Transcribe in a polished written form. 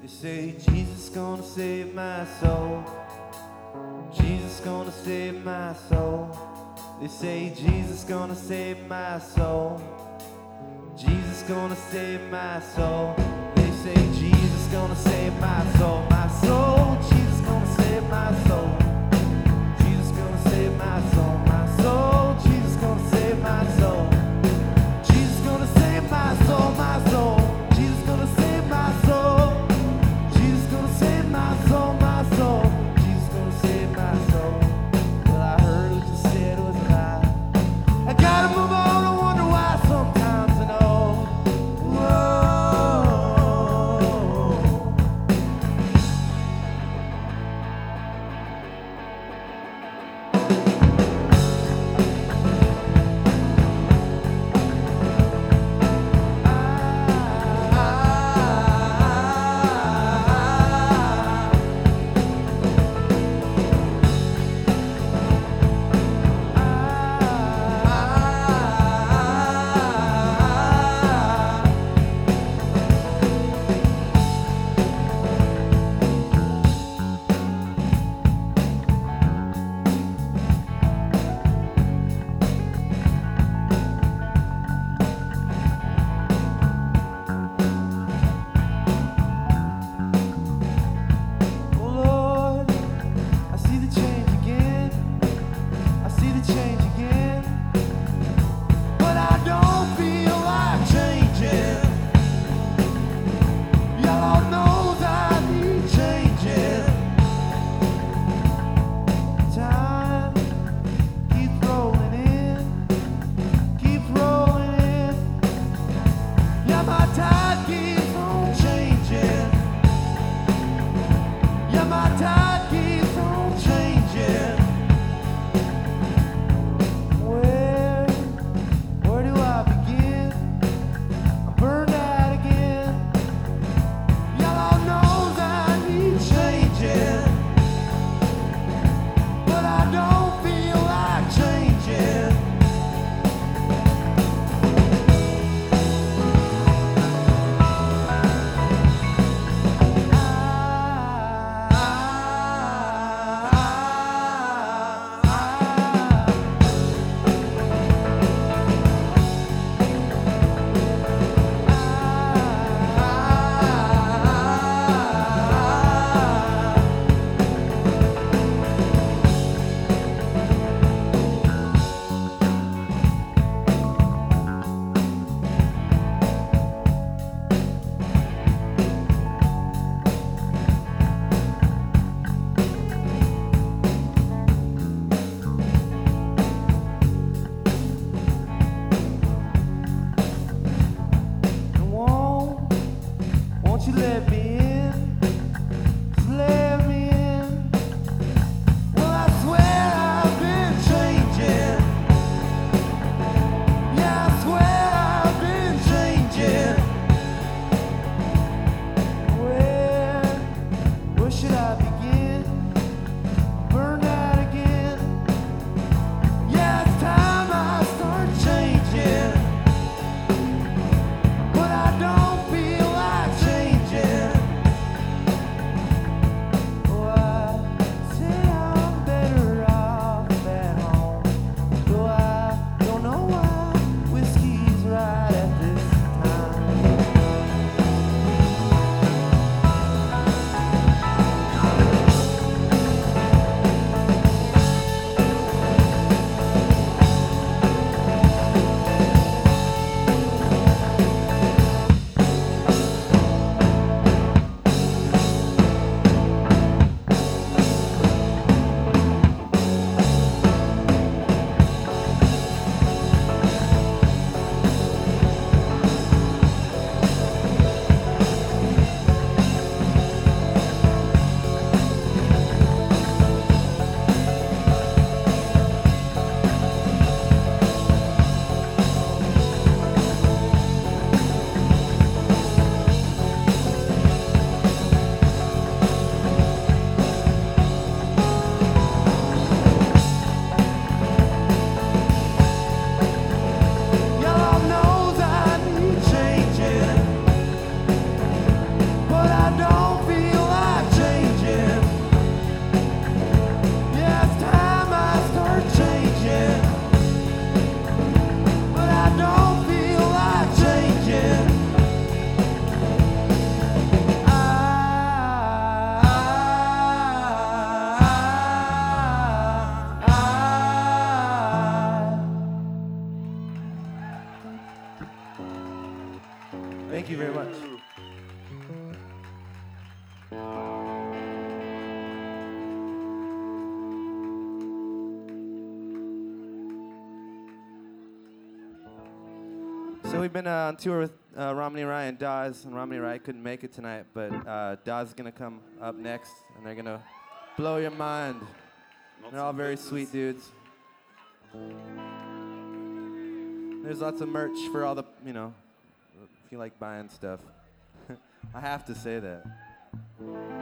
say Jesus gonna save my soul. Jesus gonna save my soul. They say Jesus gonna save my soul. Jesus gonna save my soul. They say Jesus gonna save my soul. My soul, Jesus gonna save my soul. Jesus gonna save my soul. My soul, Jesus gonna save my soul. Jesus gonna save my soul. My soul, Jesus gonna save my soul. Jesus gonna save my soul. My soul, Jesus gonna save my soul. Well, I heard what you said was a lie. I gotta move on. I wonder why sometimes I know. Whoa. Won't you let me in? Just let me in. Well, I swear I've been changing. Yeah, I swear I've been changing. Where should I begin? Burned out again. Yeah, it's time I start changing. But I don't feel like changing. Oh, I say I'm better off at home. Though I don't know why whiskey's right at this time. So we've been on tour with Romney Ryan, Dawes, and Romney Ryan couldn't make it tonight, but Dawes is gonna come up next, and they're gonna blow your mind. They're all very sweet dudes. There's lots of merch for all the, you know, if you like buying stuff. I have to say that.